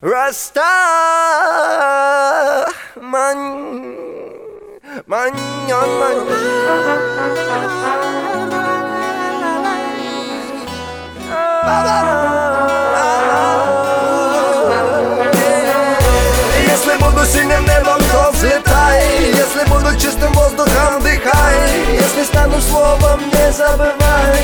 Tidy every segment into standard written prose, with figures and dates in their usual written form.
Раста Если буду синим небом, то взлетай. Если буду чистым воздухом, дыхай. Если стану словом, не забывай.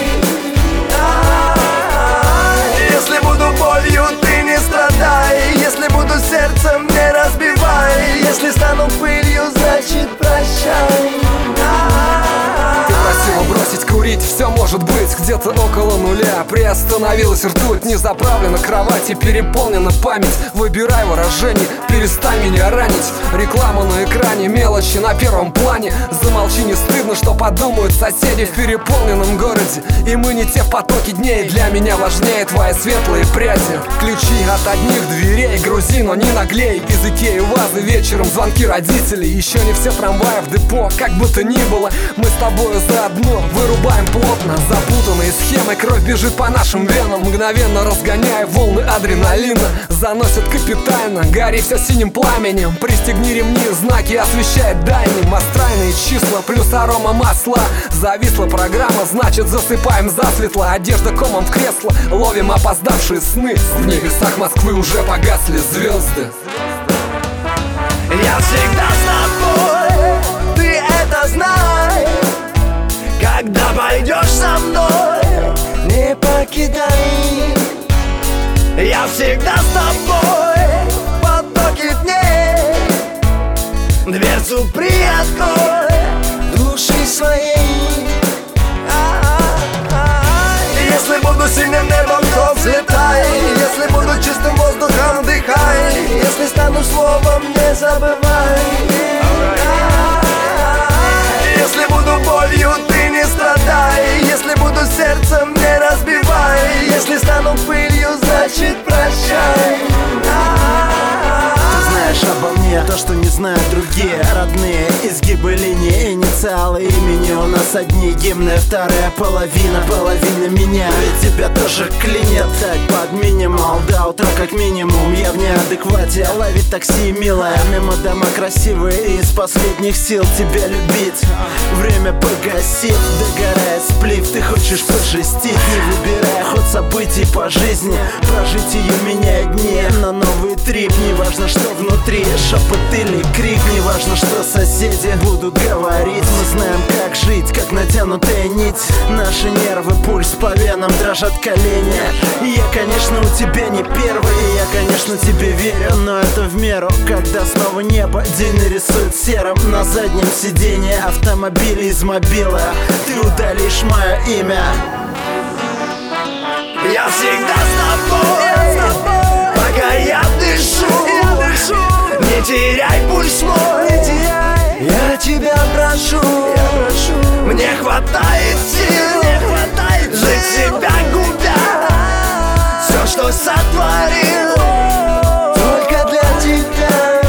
Если буду болью, ты не страдай. Если буду сердцем, не разбивай. Если стану пылью, значит прощай. Ты просила бросить курить, все может быть где-то около нуля. Приостановилась ртуть, не заправлена кровать и переполнена память. Выбирай выражение, перестань меня ранить. Реклама на экране, мелочи на первом плане. Замолчи, не стыдно, что подумают соседи в переполненном городе. И мы не те в потоке дней, для меня важнее твои светлые пряди. Ключи от одних дверей грузи, но не наглей. Из Икеи вазы вечером звонки родителей. Еще не все трамваи в депо, как бы то ни было. Мы с тобою заодно вырубаем плотно запутанные схемы. Кровь бежит по нашим венам, мгновенно разгоняя волны адреналина. Заносит капитально, гори все синим пламенем. Пристегни ремни, знаки освещает дальним. Астральные числа плюс арома масла. Зависла программа, значит засыпаем засветло. Одежда комом в кресло, ловим опоздавшие сны. В небесах Москвы уже погасли звезды. Я всегда с тобой, ты это знай. Когда пойдешь со мной, не покидай. Я всегда с тобой, в потоке дней. Дверцу приоткрой души своей. Если буду синим небом, то взлетай. Если буду чистым воздухом, дыхай. Если стану словом, не забывай. Если буду болью, ты не страдай. Если буду сердцем, не разбивай. Если стану пылью, значит прощай. Ты знаешь обо мне то, что не знают другие. Родные изгибы линии, инициалы имени. У нас одни гимны, вторая половина меня. Ведь тебя тоже клинит. Так под минимал, до утра как минимум. Я в неадеквате, ловить такси, милая. Мимо дома красивые, из последних сил тебя любить. Время погасит, догорает сплив. Ты хочешь пожестить, не выбирая ход событий по жизни. Прожить ее меняет дни на новый трип. Не важно, что внутри, шепот или крик. Не важно, что соседи будут говорить. Мы знаем, как жить, как натянутая нить. Наши нервы, пульс по венам, дрожат колени. И я, конечно, у тебя не первый. И я, конечно, тебе верю, но это в меру. Когда снова небо день нарисует серым. На заднем сиденье автомобиля из мобила ты удалишь мое имя. Я всегда с тобой, пока я дышу. Не теряй пульс мой, я тебя прошу. Мне хватает сил жить себя губя. Все, что сотворил, только для тебя.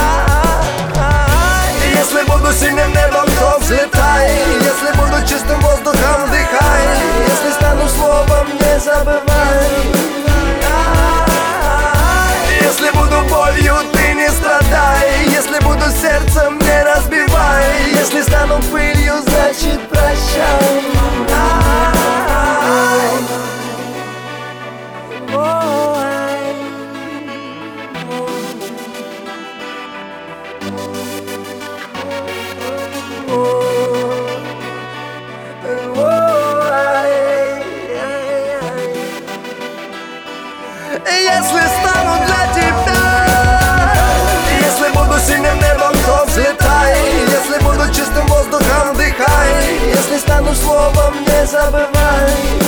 Если буду синим небом, то взлетай. Если буду чистым воздухом, дыхай. Если стану словом, не забывай. Если буду болью, ты не страдай. Если буду сердцем, не разбивай. Если стану пылью, значит прощай. Если стану для тебя, если буду синим небом, то взлетай. Если буду чистым воздухом, дыхай. Если стану словом, не забывай.